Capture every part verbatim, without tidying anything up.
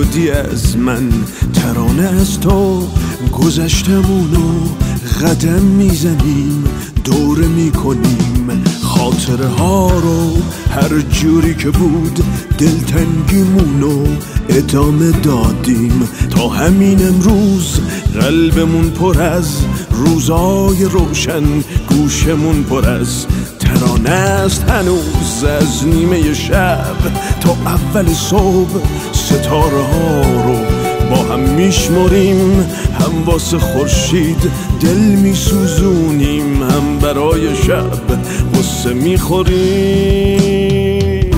بردی از من، ترانه از تو گذشتمونو قدم میزنیم، دوره میکنیم خاطره ها رو، هر جوری که بود دلتنگیمونو ادامه دادیم تا همین امروز قلبمون پر از روزای روشن، گوشمون پر از ترانه است هنوز، از نیمه شب تا اول صبح ستاره ها رو با هم میشمریم، هم واسه خورشید دل میسوزونیم، هم برای شب غصه میخوریم.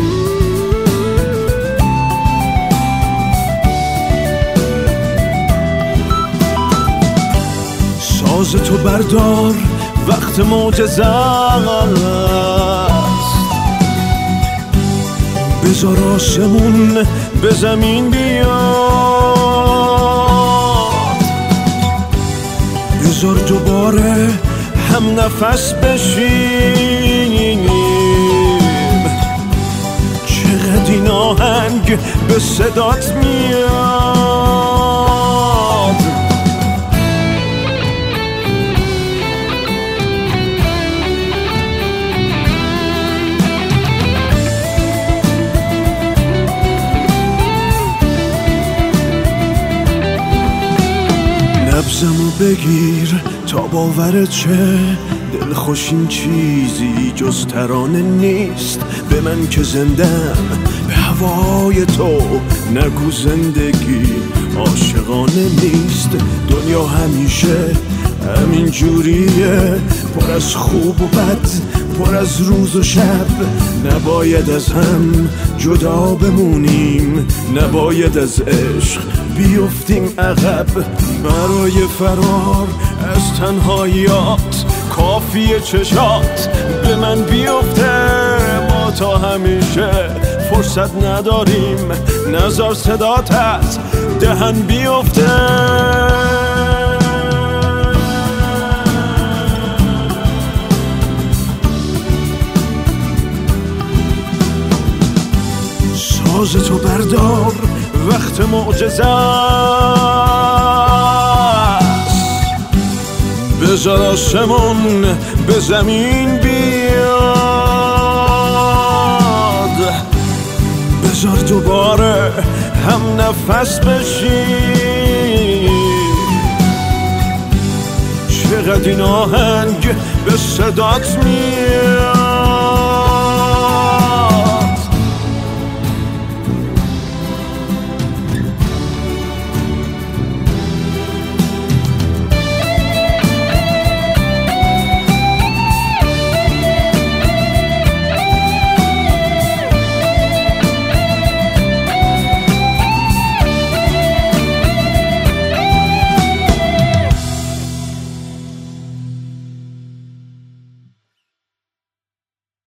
ساز تو بردار وقت معجزه است، بذار آسمون به زمین بیاد، بذار دوباره هم نفس بشیم، چقدر این آهنگ به صدات میاد. نبضمو بگیر تا باورت چه، دل خوشین چیزی جز ترانه نیست، به من که زندم به هوای تو، نگو زندگی عاشقانه نیست، دنیا همیشه همین جوریه، پر از خوب و بد، پر از روز و شب، نباید از هم جدا بمونیم، نباید از عشق بیفتیم عقب، برای فرار از تنهاییات کافیه چشات به من بیفته، ما تا همیشه فرصت نداریم، نذار صدات از دهن بیفته. ساز تو بردار وقت معجزه است، بذار آسمون به زمین بیاد، بذار دوباره هم نفس بشیم، چقدر این آهنگ به صدات میاد.